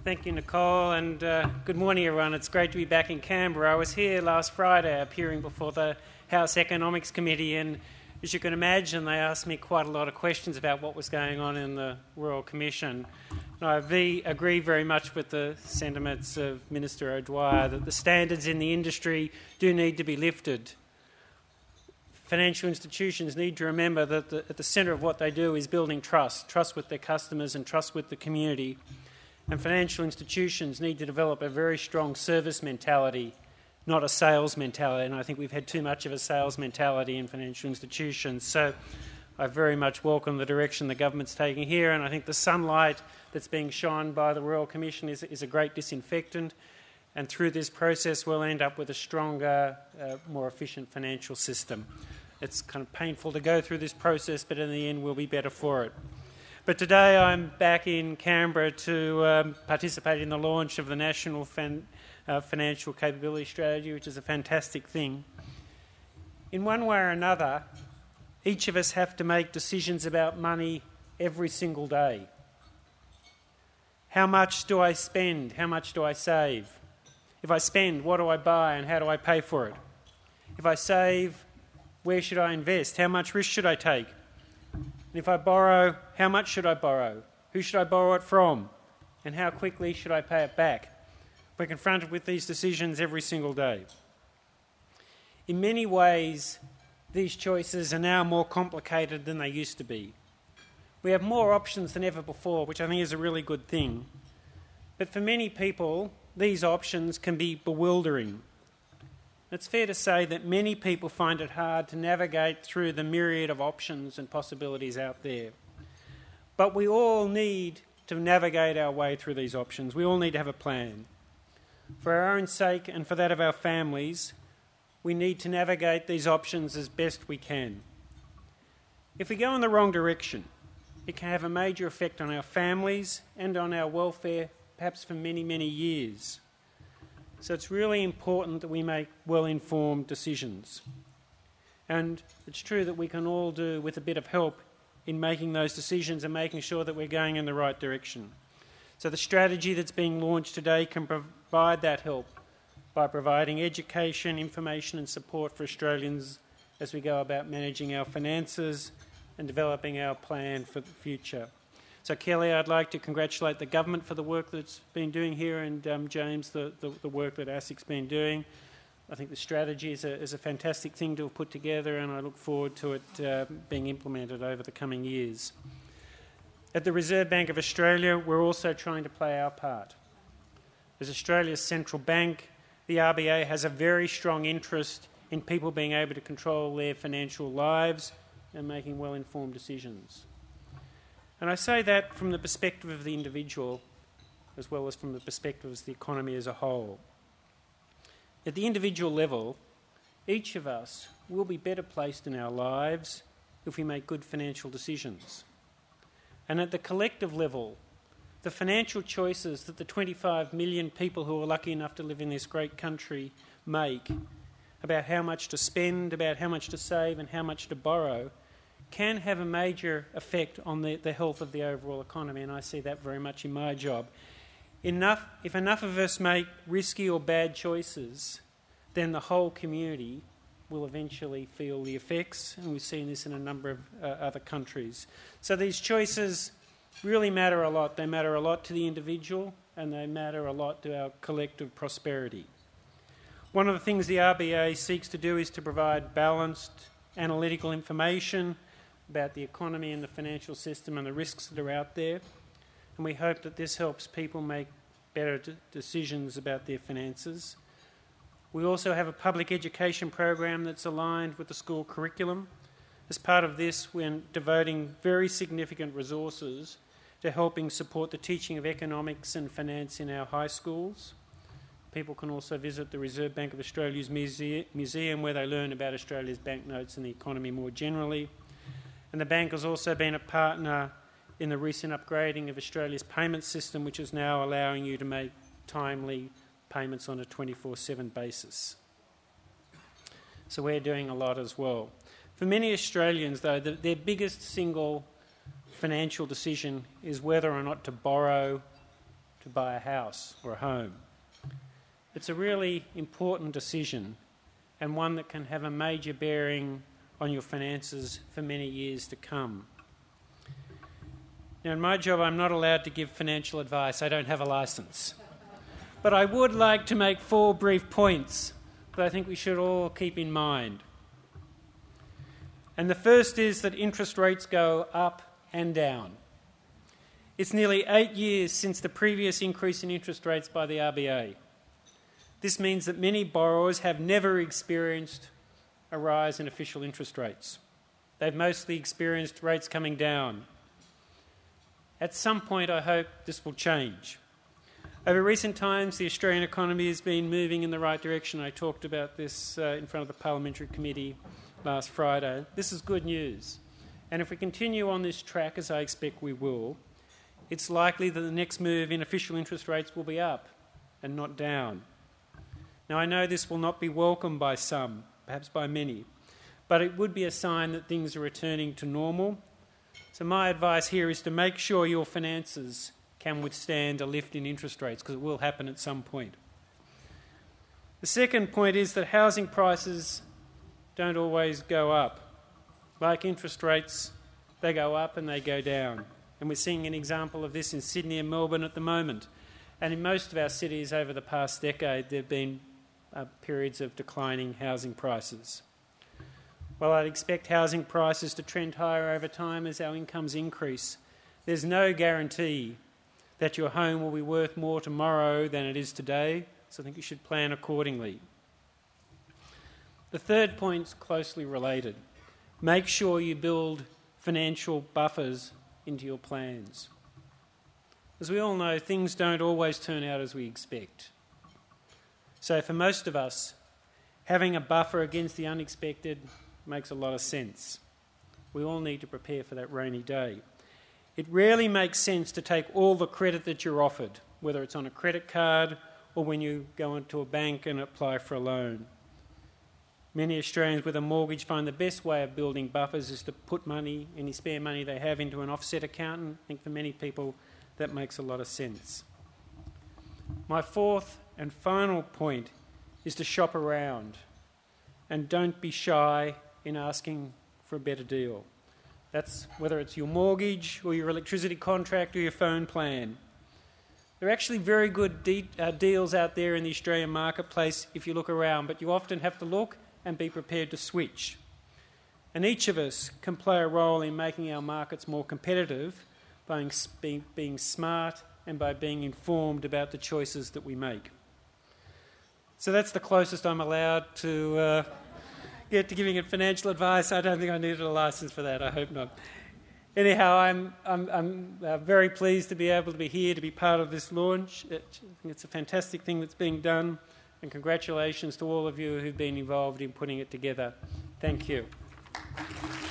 Thank you, Nicole, and good morning, everyone. It's great to be back in Canberra. I was here last Friday appearing before the House Economics Committee, and as you can imagine, they asked me quite a lot of questions about what was going on in the Royal Commission. And I agree very much with the sentiments of Minister O'Dwyer that the standards in the industry do need to be lifted. Financial institutions need to remember that at the centre of what they do is building trust with their customers and trust with the community. And financial institutions need to develop a very strong service mentality, not a sales mentality. And I think we've had too much of a sales mentality in financial institutions. So I very much welcome the direction the government's taking here, and I think the sunlight that's being shone by the Royal Commission is a great disinfectant. And through this process, we'll end up with a stronger, more efficient financial system. It's kind of painful to go through this process, but in the end, we'll be better for it. But today, I'm back in Canberra to participate in the launch of the National Financial Capability Strategy, which is a fantastic thing. In one way or another, each of us have to make decisions about money every single day. How much do I spend? How much do I save? If I spend, what do I buy and how do I pay for it? If I save, where should I invest? How much risk should I take? And if I borrow, how much should I borrow? Who should I borrow it from? And how quickly should I pay it back? We're confronted with these decisions every single day. In many ways, these choices are now more complicated than they used to be. We have more options than ever before, which I think is a really good thing. But for many people, these options can be bewildering. It's fair to say that many people find it hard to navigate through the myriad of options and possibilities out there. But we all need to navigate our way through these options. We all need to have a plan. For our own sake and for that of our families, we need to navigate these options as best we can. If we go in the wrong direction, it can have a major effect on our families and on our welfare, perhaps for many, many years. So it's really important that we make well-informed decisions. And it's true that we can all do with a bit of help in making those decisions and making sure that we're going in the right direction. So the strategy that's being launched today can provide that help by providing education, information and support for Australians as we go about managing our finances and developing our plan for the future. So Kelly, I'd like to congratulate the government for the work that's been doing here, and James, the work that ASIC's been doing. I think the strategy is a fantastic thing to have put together, and I look forward to it being implemented over the coming years. At the Reserve Bank of Australia, we're also trying to play our part. As Australia's central bank, the RBA has a very strong interest in people being able to control their financial lives and making well-informed decisions. And I say that from the perspective of the individual as well as from the perspective of the economy as a whole. At the individual level, each of us will be better placed in our lives if we make good financial decisions. And at the collective level, the financial choices that the 25 million people who are lucky enough to live in this great country make about how much to spend, about how much to save and how much to borrow can have a major effect on the health of the overall economy, and I see that very much in my job. If enough of us make risky or bad choices, then the whole community will eventually feel the effects, and we've seen this in a number of other countries. So these choices really matter a lot. They matter a lot to the individual, and they matter a lot to our collective prosperity. One of the things the RBA seeks to do is to provide balanced analytical information about the economy and the financial system and the risks that are out there. And we hope that this helps people make better decisions about their finances. We also have a public education program that's aligned with the school curriculum. As part of this, we're devoting very significant resources to helping support the teaching of economics and finance in our high schools. People can also visit the Reserve Bank of Australia's museum where they learn about Australia's banknotes and the economy more generally. And the bank has also been a partner in the recent upgrading of Australia's payment system, which is now allowing you to make timely payments on a 24/7 basis. So we're doing a lot as well. For many Australians, though, their biggest single financial decision is whether or not to borrow to buy a house or a home. It's a really important decision and one that can have a major bearing on your finances for many years to come. Now, in my job, I'm not allowed to give financial advice. I don't have a licence. But I would like to make 4 brief points that I think we should all keep in mind. And the first is that interest rates go up and down. It's nearly 8 years since the previous increase in interest rates by the RBA. This means that many borrowers have never experienced a rise in official interest rates. They've mostly experienced rates coming down. At some point, I hope this will change. Over recent times, the Australian economy has been moving in the right direction. I talked about this in front of the Parliamentary Committee last Friday. This is good news. And if we continue on this track, as I expect we will, it's likely that the next move in official interest rates will be up and not down. Now, I know this will not be welcomed by some, perhaps by many, but it would be a sign that things are returning to normal. So my advice here is to make sure your finances can withstand a lift in interest rates, because it will happen at some point. The second point is that housing prices don't always go up. Like interest rates, they go up and they go down. And we're seeing an example of this in Sydney and Melbourne at the moment. And in most of our cities over the past decade, there have been periods of declining housing prices. Well, I'd expect housing prices to trend higher over time as our incomes increase. There's no guarantee that your home will be worth more tomorrow than it is today, so I think you should plan accordingly. The third point's closely related. Make sure you build financial buffers into your plans. As we all know, things don't always turn out as we expect. So for most of us, having a buffer against the unexpected makes a lot of sense. We all need to prepare for that rainy day. It rarely makes sense to take all the credit that you're offered, whether it's on a credit card or when you go into a bank and apply for a loan. Many Australians with a mortgage find the best way of building buffers is to put money, any spare money they have, into an offset account, and I think for many people that makes a lot of sense. My fourth and final point is to shop around, and don't be shy in asking for a better deal. That's whether it's your mortgage or your electricity contract or your phone plan. There are actually very good deals out there in the Australian marketplace if you look around, but you often have to look and be prepared to switch. And each of us can play a role in making our markets more competitive by being smart and by being informed about the choices that we make. So that's the closest I'm allowed to get to giving it financial advice. I don't think I needed a licence for that. I hope not. Anyhow, I'm very pleased to be able to be here to be part of this launch. I think it's a fantastic thing that's being done, and congratulations to all of you who've been involved in putting it together. Thank you.